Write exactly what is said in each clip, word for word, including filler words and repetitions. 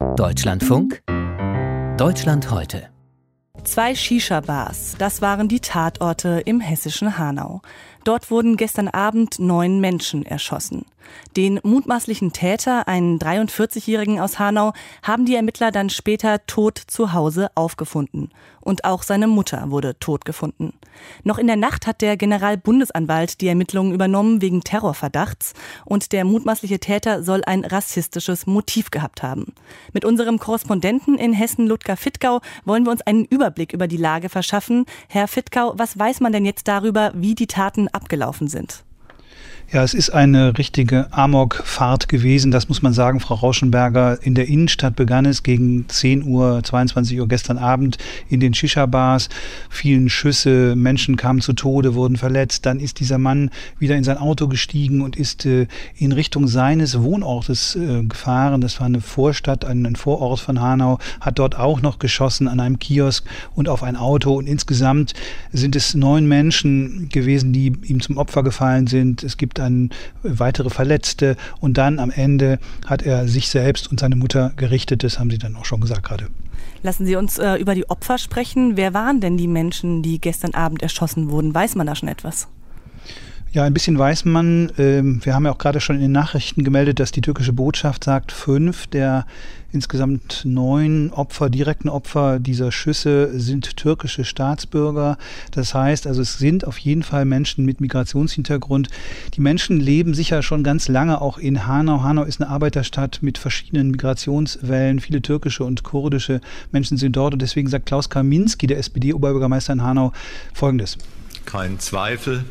Deutschlandfunk, Deutschland heute. Zwei Shisha-Bars, das waren die Tatorte im hessischen Hanau. Dort wurden gestern Abend neun Menschen erschossen. Den mutmaßlichen Täter, einen dreiundvierzigjährigen aus Hanau, haben die Ermittler dann später tot zu Hause aufgefunden. Und auch seine Mutter wurde tot gefunden. Noch in der Nacht hat der Generalbundesanwalt die Ermittlungen übernommen wegen Terrorverdachts. Und der mutmaßliche Täter soll ein rassistisches Motiv gehabt haben. Mit unserem Korrespondenten in Hessen, Ludger Fittgau, wollen wir uns einen Überblick über die Lage verschaffen. Herr Fittgau, was weiß man denn jetzt darüber, wie die Taten abgelaufen sind? Ja, es ist eine richtige Amokfahrt gewesen, das muss man sagen, Frau Rauschenberger. In der Innenstadt begann es gegen zehn Uhr, zweiundzwanzig Uhr gestern Abend in den Shisha-Bars. Vielen Schüsse, Menschen kamen zu Tode, wurden verletzt. Dann ist dieser Mann wieder in sein Auto gestiegen und ist äh, in Richtung seines Wohnortes äh, gefahren. Das war eine Vorstadt, ein, ein Vorort von Hanau, hat dort auch noch geschossen an einem Kiosk und auf ein Auto. Und insgesamt sind es neun Menschen gewesen, die ihm zum Opfer gefallen sind. Es gibt dann weitere Verletzte und dann am Ende hat er sich selbst und seine Mutter gerichtet. Das haben Sie dann auch schon gesagt gerade. Lassen Sie uns äh, über die Opfer sprechen. Wer waren denn die Menschen, die gestern Abend erschossen wurden? Weiß man da schon etwas? Ja, ein bisschen weiß man. Ähm, wir haben ja auch gerade schon in den Nachrichten gemeldet, dass die türkische Botschaft sagt, fünf der insgesamt neun Opfer, direkten Opfer dieser Schüsse sind türkische Staatsbürger. Das heißt, also es sind auf jeden Fall Menschen mit Migrationshintergrund. Die Menschen leben sicher schon ganz lange auch in Hanau. Hanau ist eine Arbeiterstadt mit verschiedenen Migrationswellen. Viele türkische und kurdische Menschen sind dort. Und deswegen sagt Klaus Kaminski, der S P D-Oberbürgermeister in Hanau, Folgendes. Kein Zweifel.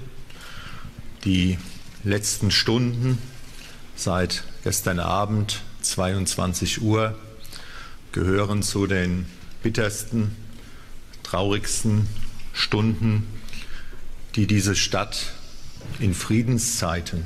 Die letzten Stunden seit gestern Abend, zweiundzwanzig Uhr, gehören zu den bittersten, traurigsten Stunden, die diese Stadt in Friedenszeiten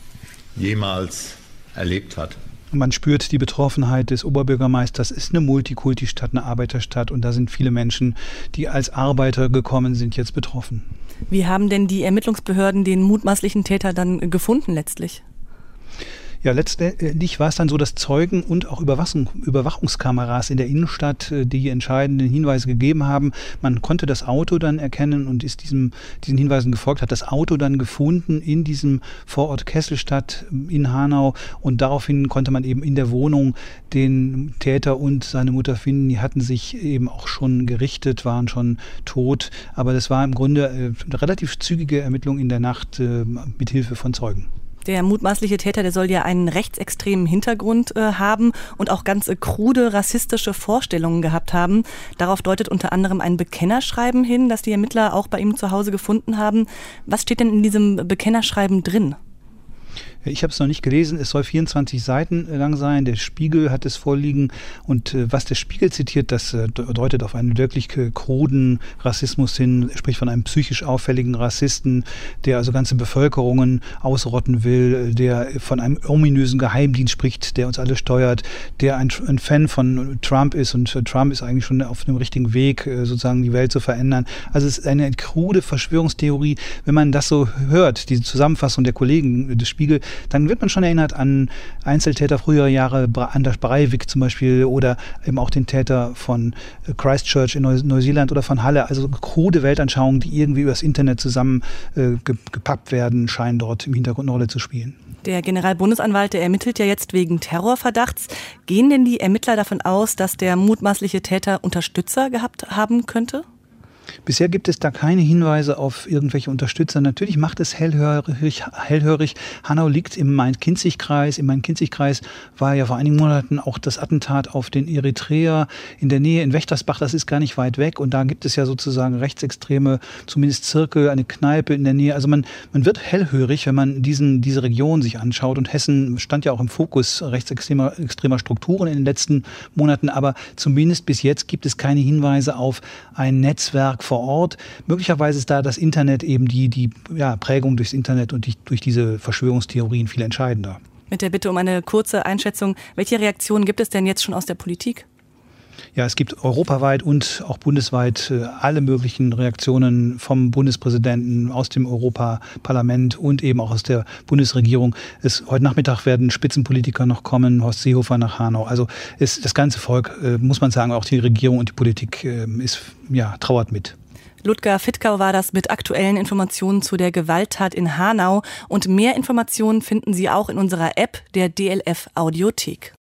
jemals erlebt hat. Man spürt die Betroffenheit des Oberbürgermeisters. Es ist eine Multikulti-Stadt, eine Arbeiterstadt und da sind viele Menschen, die als Arbeiter gekommen sind, jetzt betroffen. Wie haben denn die Ermittlungsbehörden den mutmaßlichen Täter dann gefunden letztlich? Ja, letztendlich war es dann so, dass Zeugen und auch Überwachung, Überwachungskameras in der Innenstadt die entscheidenden Hinweise gegeben haben. Man konnte das Auto dann erkennen und ist diesem, diesen Hinweisen gefolgt, hat das Auto dann gefunden in diesem Vorort Kesselstadt in Hanau und daraufhin konnte man eben in der Wohnung den Täter und seine Mutter finden. Die hatten sich eben auch schon gerichtet, waren schon tot, aber das war im Grunde eine relativ zügige Ermittlung in der Nacht äh, mit Hilfe von Zeugen. Der mutmaßliche Täter, der soll ja einen rechtsextremen Hintergrund äh, haben und auch ganz äh, krude rassistische Vorstellungen gehabt haben. Darauf deutet unter anderem ein Bekennerschreiben hin, das die Ermittler auch bei ihm zu Hause gefunden haben. Was steht denn in diesem Bekennerschreiben drin? Ich habe es noch nicht gelesen, es soll vierundzwanzig Seiten lang sein, der Spiegel hat es vorliegen und äh, was der Spiegel zitiert, das äh, deutet auf einen wirklich kruden Rassismus hin, spricht von einem psychisch auffälligen Rassisten, der also ganze Bevölkerungen ausrotten will, der von einem ominösen Geheimdienst spricht, der uns alle steuert, der ein, ein Fan von Trump ist und äh, Trump ist eigentlich schon auf dem richtigen Weg, äh, sozusagen die Welt zu verändern. Also es ist eine krude Verschwörungstheorie, wenn man das so hört, diese Zusammenfassung der Kollegen des Spiegel, dann wird man schon erinnert an Einzeltäter früherer Jahre, Anders Breivik zum Beispiel oder eben auch den Täter von Christchurch in Neuseeland oder von Halle. Also krude Weltanschauungen, die irgendwie über das Internet zusammen äh, gepappt werden, scheinen dort im Hintergrund eine Rolle zu spielen. Der Generalbundesanwalt, der ermittelt ja jetzt wegen Terrorverdachts. Gehen denn die Ermittler davon aus, dass der mutmaßliche Täter Unterstützer gehabt haben könnte? Bisher gibt es da keine Hinweise auf irgendwelche Unterstützer. Natürlich macht es hellhörig. hellhörig. Hanau liegt im Main-Kinzig-Kreis. Im Main-Kinzig-Kreis war ja vor einigen Monaten auch das Attentat auf den Eritreer in der Nähe in Wächtersbach. Das ist gar nicht weit weg. Und da gibt es ja sozusagen rechtsextreme, zumindest Zirkel, eine Kneipe in der Nähe. Also man, man wird hellhörig, wenn man diesen, diese Region sich anschaut. Und Hessen stand ja auch im Fokus rechtsextremer extremer Strukturen in den letzten Monaten. Aber zumindest bis jetzt gibt es keine Hinweise auf ein Netzwerk vor Ort. Möglicherweise ist da das Internet eben die, die ja, Prägung durchs Internet und die, durch diese Verschwörungstheorien viel entscheidender. Mit der Bitte um eine kurze Einschätzung, welche Reaktionen gibt es denn jetzt schon aus der Politik? Ja, es gibt europaweit und auch bundesweit äh, alle möglichen Reaktionen vom Bundespräsidenten, aus dem Europaparlament und eben auch aus der Bundesregierung. Es, heute Nachmittag werden Spitzenpolitiker noch kommen, Horst Seehofer nach Hanau. Also es, das ganze Volk, äh, muss man sagen, auch die Regierung und die Politik äh, ist, ja, trauert mit. Ludger Fittkau war das mit aktuellen Informationen zu der Gewalttat in Hanau. Und mehr Informationen finden Sie auch in unserer App der D L F Audiothek.